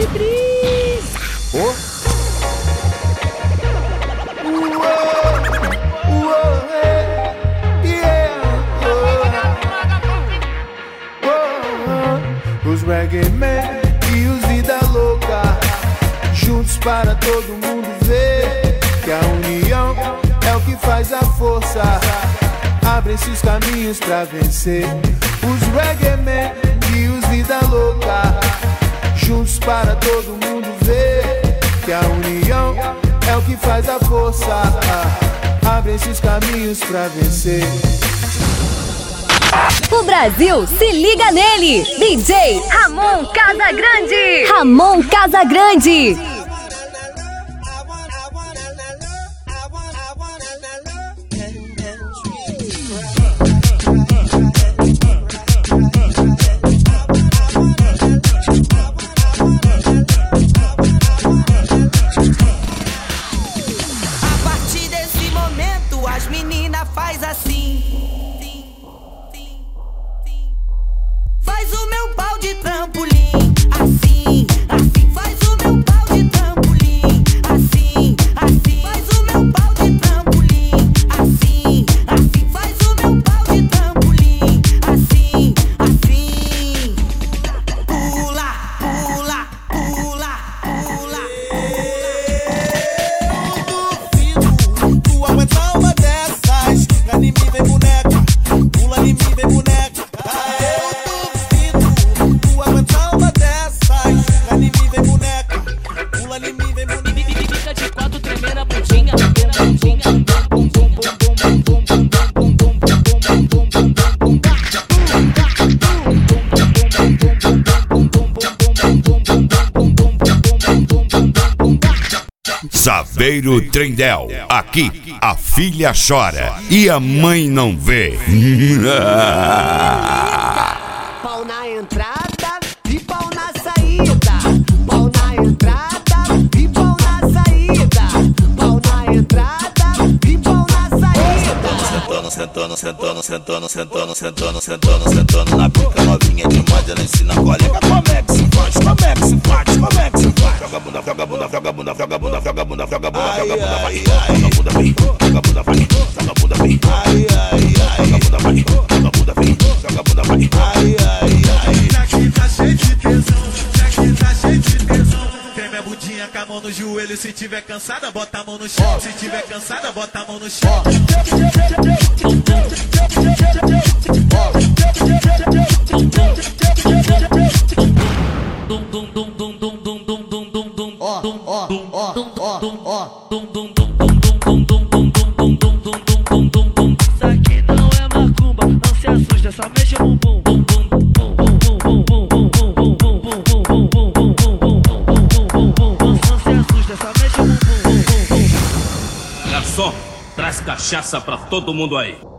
brisa. Os reggae man e os vida louca, juntos para todo mundo ver que a união é o que faz a força. Abrem-se os caminhos pra vencer. Os reggae man e os vida louca, juntos para todo mundo ver que a união é o que faz a força. Abrem-se os caminhos pra vencer. O Brasil se liga nele. DJ Ramon Casagrande. Ramon Casagrande. A partir desse momento as meninas faz assim. Faz o meu pau de trampolim, assim, assim. Faz o meu pau de trampolim, assim, assim. Faz o meu pau de trampolim, assim, assim. Faz o meu pau de trampolim, assim, assim. Pula, pula, pula, pula. Eu duvido tu aguentar uma dessas. Pra em mim vem boneca, pula em mim vem boneca. Saveiro Trindel, aqui a filha chora e a mãe não vê. Pau na entrada e pau na saída. Pau na entrada e pau na saída. Pau na entrada e pau na saída. Sentando, sentando, sentando, sentando, sentando, sentando, sentando na pica novinha de mod, ela ensina a colega como é que se faz, como é que se faz, como é que se faz. Joga a bunda, joga a bunda, joga a bunda, joga a bunda, joga a bunda, joga a bunda, joga a bunda, vai, joga a bunda, vem, joga a bunda, vai, joga a bunda, vem, joga a bunda, vai, joga a bunda, vem, joga a bunda, vai, Daqui tá cheio de tesão, daqui tá cheio de tesão. Treme a bundinha com a mão no joelho, se tiver cansada, bota a mão no chão. Se tiver cansada, bota a mão no chão. Isso aqui não é macumba, não se assusta, só mexe o bumbum. Não se assusta, só mexe o bumbum. Garçom, traz cachaça pra todo mundo aí.